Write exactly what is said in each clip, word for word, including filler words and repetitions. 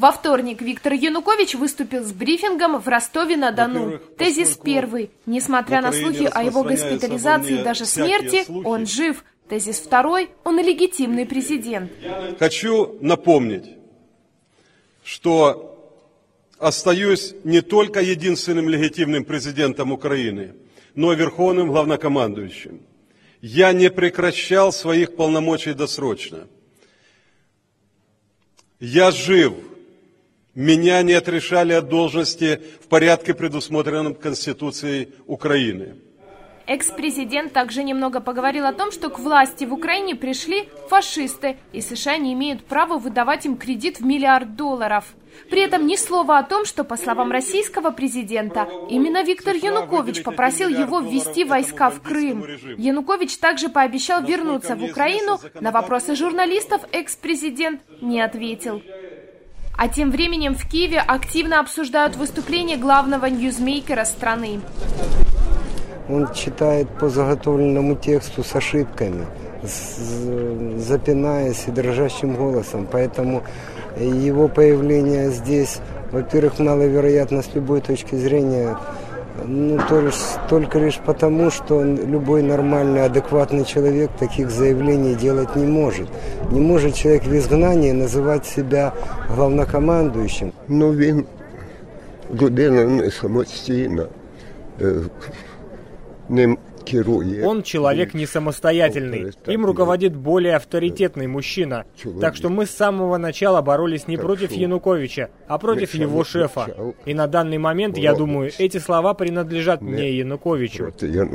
Во вторник Виктор Янукович выступил с брифингом в Ростове-на-Дону. Тезис первый. Несмотря на слухи о его госпитализации и даже смерти, он жив. Тезис второй. Он легитимный президент. Хочу напомнить, что остаюсь не только единственным легитимным президентом Украины, но и верховным главнокомандующим. Я не прекращал своих полномочий досрочно. Я жив. Меня не отрешали от должности в порядке, предусмотренном Конституцией Украины. Экс-президент также немного поговорил о том, что к власти в Украине пришли фашисты, и США не имеют права выдавать им кредит в миллиард долларов. При этом ни слова о том, что, по словам российского президента, именно Виктор Янукович попросил его ввести войска в Крым. Янукович также пообещал вернуться в Украину. На вопросы журналистов экс-президент не ответил. А тем временем в Киеве активно обсуждают выступление главного ньюзмейкера страны. Он читает по заготовленному тексту с ошибками, запинаясь и дрожащим голосом. Поэтому его появление здесь, во-первых, маловероятно с любой точки зрения, ну, только, только лишь потому, что любой нормальный, адекватный человек таких заявлений делать не может. Не может человек в изгнании называть себя главнокомандующим. Ну, він людина не самостійна. Он человек не самостоятельный, им руководит более авторитетный мужчина. Так что мы с самого начала боролись не против Януковича, а против его шефа. И на данный момент, я думаю, эти слова принадлежат не Януковичу.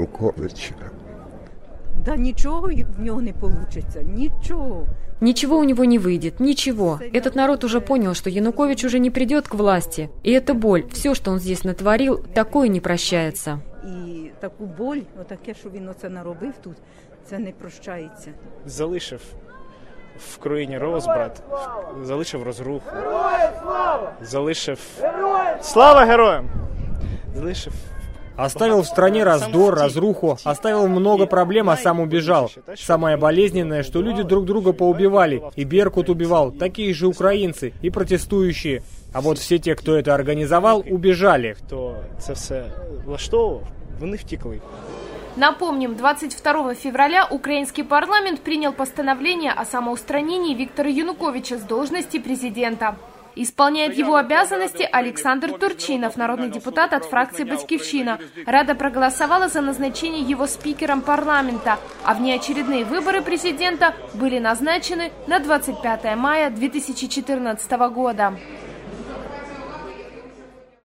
Да ничего в него не получится, ничего. Ничего у него не выйдет, ничего. Этот народ уже понял, что Янукович уже не придет к власти. И эта боль, все, что он здесь натворил, такое не прощается. І таку боль, отаке, що він оце наробив тут, це не прощається. Залишив в країні розбрат, залишив розруху, залишив... Слава героям! Залишив... Оставил в стране раздор, разруху, оставил много проблем, а сам убежал. Самое болезненное, что люди друг друга поубивали, и Беркут убивал, такие же украинцы и протестующие. А вот все те, кто это организовал, убежали. Кто это все влаштовывал, они втекли. Напомним, двадцать второго февраля украинский парламент принял постановление о самоустранении Виктора Януковича с должности президента. Исполняет его обязанности Александр Турчинов, народный депутат от фракции «Батькивщина». Рада проголосовала за назначение его спикером парламента, а внеочередные выборы президента были назначены на двадцать пятое мая две тысячи четырнадцатого года.